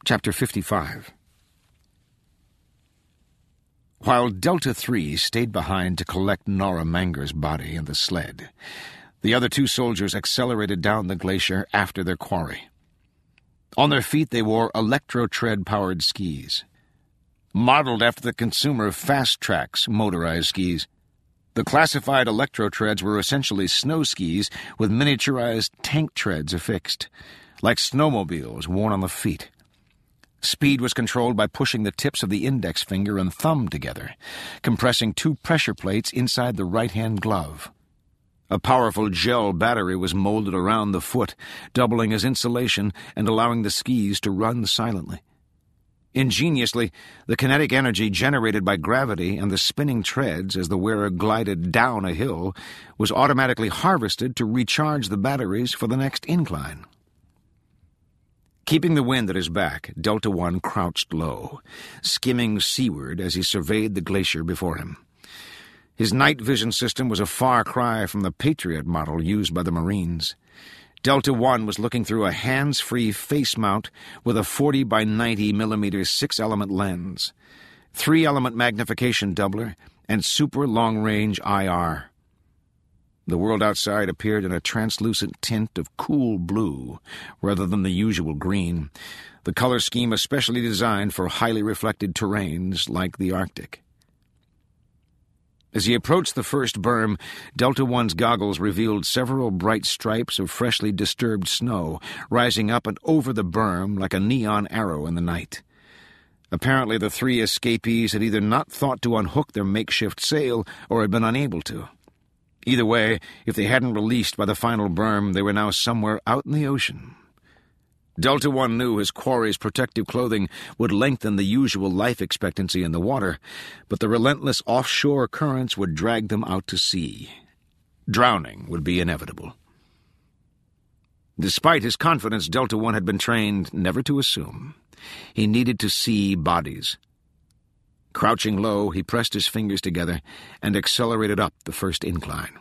Chapter 55. While Delta 3 stayed behind to collect Nora Manger's body and the sled, the other two soldiers accelerated down the glacier after their quarry. On their feet they wore electro-tread-powered skis, modeled after the consumer Fast Track's motorized skis. The classified electro-treads were essentially snow skis with miniaturized tank treads affixed, like snowmobiles worn on the feet. Speed was controlled by pushing the tips of the index finger and thumb together, compressing two pressure plates inside the right-hand glove. A powerful gel battery was molded around the foot, doubling as insulation and allowing the skis to run silently. Ingeniously, the kinetic energy generated by gravity and the spinning treads as the wearer glided down a hill was automatically harvested to recharge the batteries for the next incline. Keeping the wind at his back, Delta One crouched low, skimming seaward as he surveyed the glacier before him. His night vision system was a far cry from the Patriot model used by the Marines. Delta One was looking through a hands-free face mount with a 40 by 90 millimeter 6-element lens, 3-element magnification doubler, and super long-range IR. The world outside appeared in a translucent tint of cool blue rather than the usual green, the color scheme especially designed for highly reflected terrains like the Arctic. As he approached the first berm, Delta One's goggles revealed several bright stripes of freshly disturbed snow rising up and over the berm like a neon arrow in the night. Apparently the three escapees had either not thought to unhook their makeshift sail or had been unable to. Either way, if they hadn't released by the final berm, they were now somewhere out in the ocean. Delta One knew his quarry's protective clothing would lengthen the usual life expectancy in the water, but the relentless offshore currents would drag them out to sea. Drowning would be inevitable. Despite his confidence, Delta One had been trained never to assume. He needed to see bodies. Crouching low, he pressed his fingers together and accelerated up the first incline.